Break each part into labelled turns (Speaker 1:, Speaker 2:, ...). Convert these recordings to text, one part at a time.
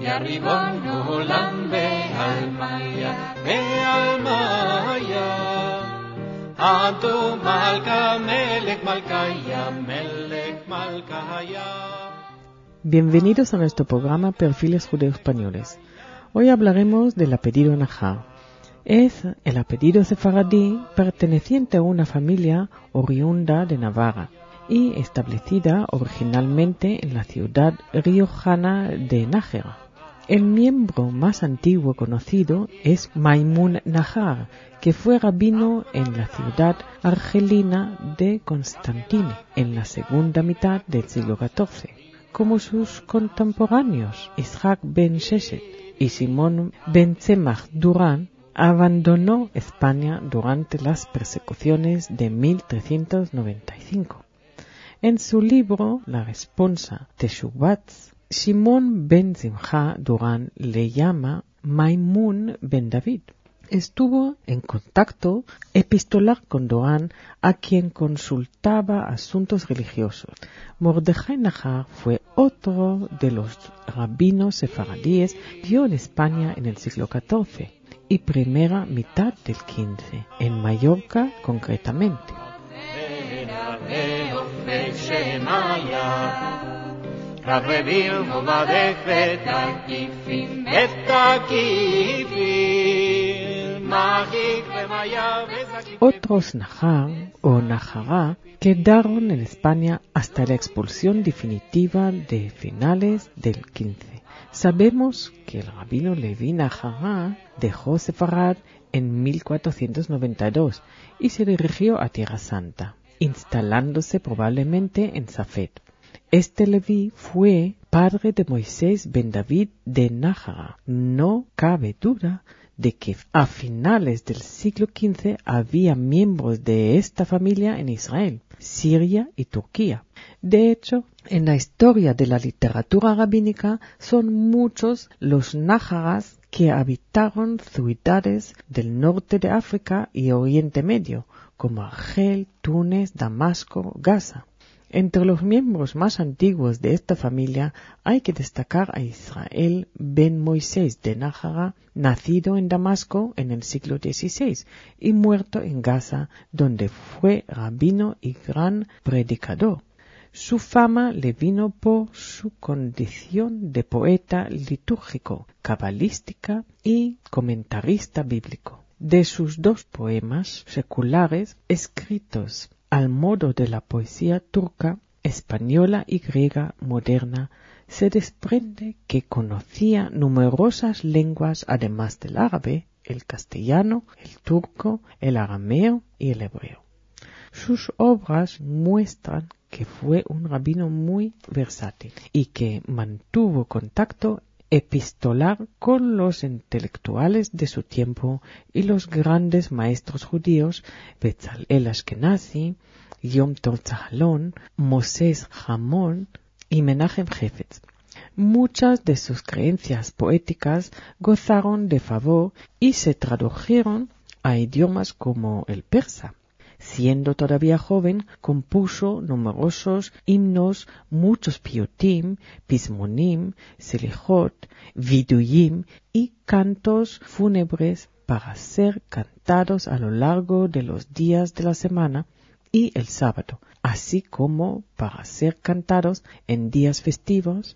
Speaker 1: Ya Ribon Olam Be'almaya, Be'almaya, Atu Malka Melech Malkaya, Melech Malkaya.
Speaker 2: Bienvenidos a nuestro programa Perfiles Judeo-Españoles. Hoy hablaremos del apellido Nahar. Es el apellido sefaradí perteneciente a una familia oriunda de Navarra y establecida originalmente en la ciudad riojana de Nájera. El miembro más antiguo conocido es Maimun Nahar, que fue rabino en la ciudad argelina de Constantine en la segunda mitad del siglo XIV. Como sus contemporáneos, Ishaq ben Sheshet y Simón ben Tzemach Durán, abandonó España durante las persecuciones de 1395. En su libro La Responsa Teshuvat, Simón ben Simcha Durán le llama Maimun ben David. Estuvo en contacto epistolar con Durán, a quien consultaba asuntos religiosos. Mordejai Nahar fue otro de los rabinos sefaradíes que vivió en España en el siglo XIV y primera mitad del XV, en Mallorca concretamente. Otros Nahar o Nahará quedaron en España hasta la expulsión definitiva de finales del XV. Sabemos que el rabino Levi Nahará dejó Sefarad en 1492 y se dirigió a Tierra Santa, instalándose probablemente en Safed. Este Leví fue padre de Moisés ben David de Nájera. No cabe duda de que a finales del siglo XV había miembros de esta familia en Israel, Siria y Turquía. De hecho, en la historia de la literatura rabínica son muchos los nájaras que habitaron ciudades del norte de África y Oriente Medio, como Argel, Túnez, Damasco, Gaza. Entre los miembros más antiguos de esta familia hay que destacar a Israel ben Moisés de Nájera, nacido en Damasco en el siglo XVI y muerto en Gaza, donde fue rabino y gran predicador. Su fama le vino por su condición de poeta litúrgico, cabalística y comentarista bíblico. De sus dos poemas seculares escritos al modo de la poesía turca, española y griega moderna, se desprende que conocía numerosas lenguas además del árabe, el castellano, el turco, el arameo y el hebreo. Sus obras muestran que fue un rabino muy versátil y que mantuvo contacto epistolar con los intelectuales de su tiempo y los grandes maestros judíos Betzalel Ashkenazi, Yom Tov Zahalon, Moses Hamon y Menachem Hefetz. Muchas de sus creencias poéticas gozaron de favor y se tradujeron a idiomas como el persa. Siendo todavía joven, compuso numerosos himnos, muchos piyutim, pismonim, selejot, viduyim y cantos fúnebres para ser cantados a lo largo de los días de la semana y el sábado, así como para ser cantados en días festivos,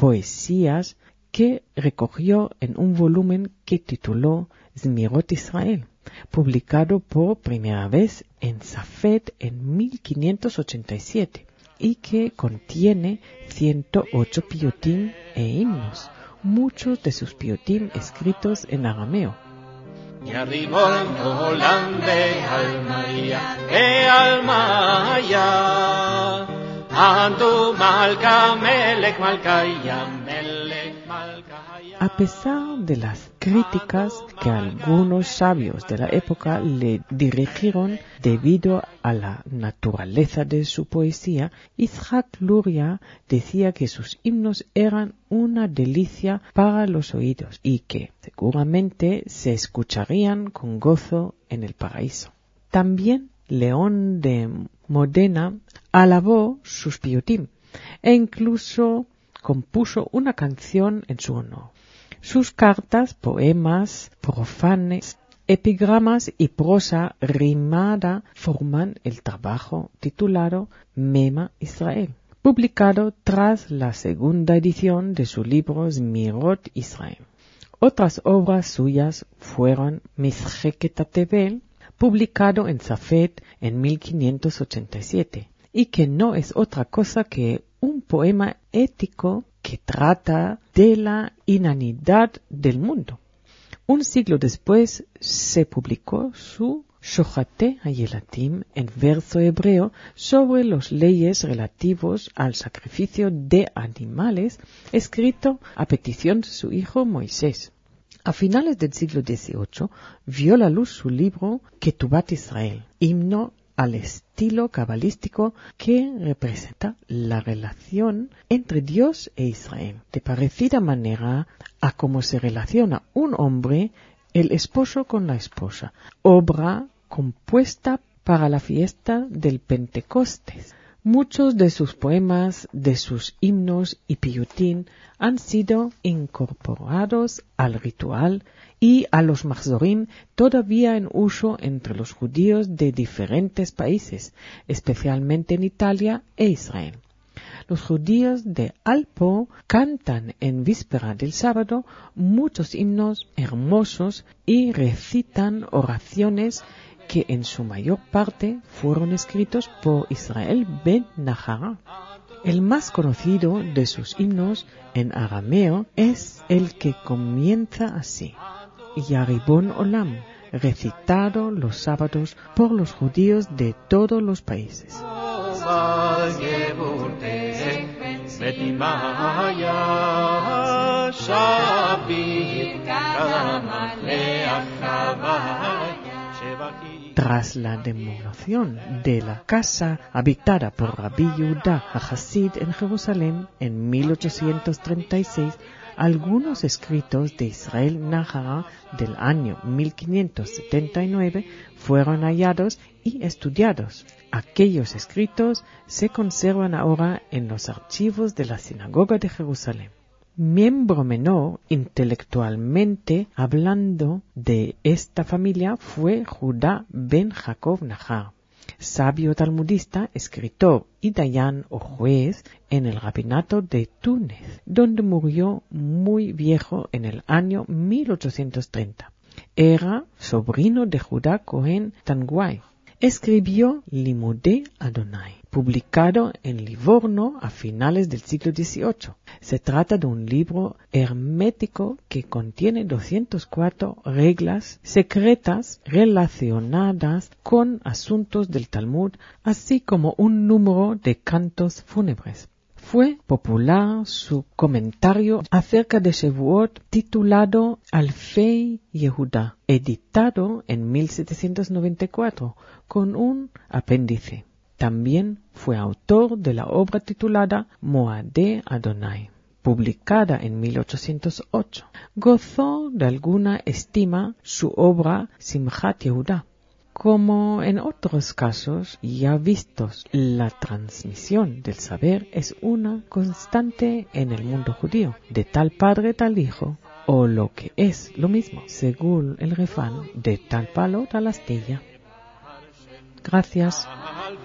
Speaker 2: poesías que recogió en un volumen que tituló Zmirot Israel, publicado por primera vez en Safed en 1587 y que contiene 108 piyutim e himnos, muchos de sus piyutim escritos en arameo.
Speaker 1: Ya Ribon Olam Be'almaya, Be'almaya, Atu Malka Melech Malkaya, Melech Malkaya.
Speaker 2: A pesar de las críticas que algunos sabios de la época le dirigieron debido a la naturaleza de su poesía, Yitzhak Luria decía que sus himnos eran una delicia para los oídos y que seguramente se escucharían con gozo en el paraíso. También León de Modena alabó sus piyutim e incluso compuso una canción en su honor. Sus cartas, poemas, profanes, epigramas y prosa rimada forman el trabajo titulado Mema Israel, publicado tras la segunda edición de su libro Zmirot Israel. Otras obras suyas fueron Misheket HaTevel, publicado en Safed en 1587, y que no es otra cosa que un poema ético que trata de la inanidad del mundo. Un siglo después se publicó su Shohate Hayelatim en verso hebreo sobre las leyes relativos al sacrificio de animales, escrito a petición de su hijo Moisés. A finales del siglo XVIII vio la luz su libro Ketubat Israel, himno al estilo cabalístico que representa la relación entre Dios e Israel, de parecida manera a cómo se relaciona un hombre, el esposo con la esposa, obra compuesta para la fiesta del Pentecostés. Muchos de sus poemas, de sus himnos y piyutín han sido incorporados al ritual y a los mahzorim todavía en uso entre los judíos de diferentes países, especialmente en Italia e Israel. Los judíos de Alpo cantan en víspera del sábado muchos himnos hermosos y recitan oraciones que en su mayor parte fueron escritos por Israel ben Nahara. El más conocido de sus himnos en arameo es el que comienza así: Yaribon Olam, recitado los sábados por los judíos de todos los países. Tras la demolición de la casa habitada por Rabbi Yehuda HaHasid en Jerusalén en 1836, algunos escritos de Israel Nahara del año 1579 fueron hallados y estudiados. Aquellos escritos se conservan ahora en los archivos de la Sinagoga de Jerusalén. Miembro menor, intelectualmente hablando, de esta familia fue Judá ben Jacob Nahar, sabio talmudista, escritor y dayán o juez en el rabinato de Túnez, donde murió muy viejo en el año 1830. Era sobrino de Judá Cohen Tanguay. Escribió Limudei Adonai, publicado en Livorno a finales del siglo XVIII. Se trata de un libro hermético que contiene 204 reglas secretas relacionadas con asuntos del Talmud, así como un número de cantos fúnebres. Fue popular su comentario acerca de Shavuot titulado Alfei Yehuda, editado en 1794 con un apéndice. También fue autor de la obra titulada Moadei Adonai, publicada en 1808. Gozó de alguna estima su obra Simchat Yehuda. Como en otros casos ya vistos, la transmisión del saber es una constante en el mundo judío, de tal padre tal hijo, o lo que es lo mismo, según el refrán, de tal palo tal astilla. Gracias.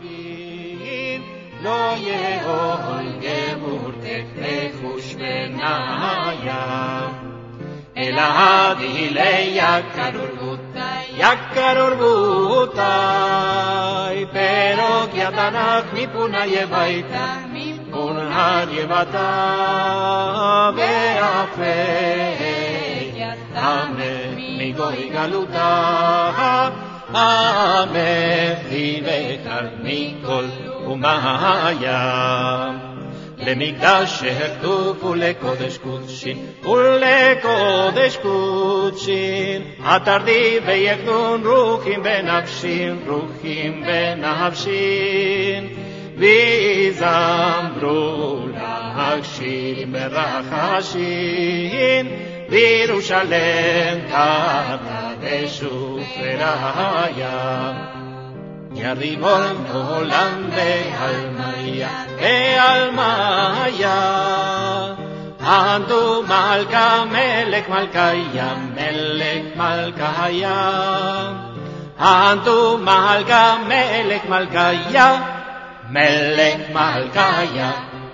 Speaker 1: Yakar orbutai, pero que atanach mi puna yevaita, puna yevata beafe, ame mi goy galuta, ame vivekar mikol umaya. למקדש הכתוב ולקודש קודשין ולקודש קודשין התרדי ויקדון רוחים בנפשין ויזמרו להגשים ברחשים בירושלם תקדשו פריה Yaribol Olam Be'almaya Malka Melech Malkaya, Melech Malkaya. Antu Malka Melech Malkaya, Melech Malkaya.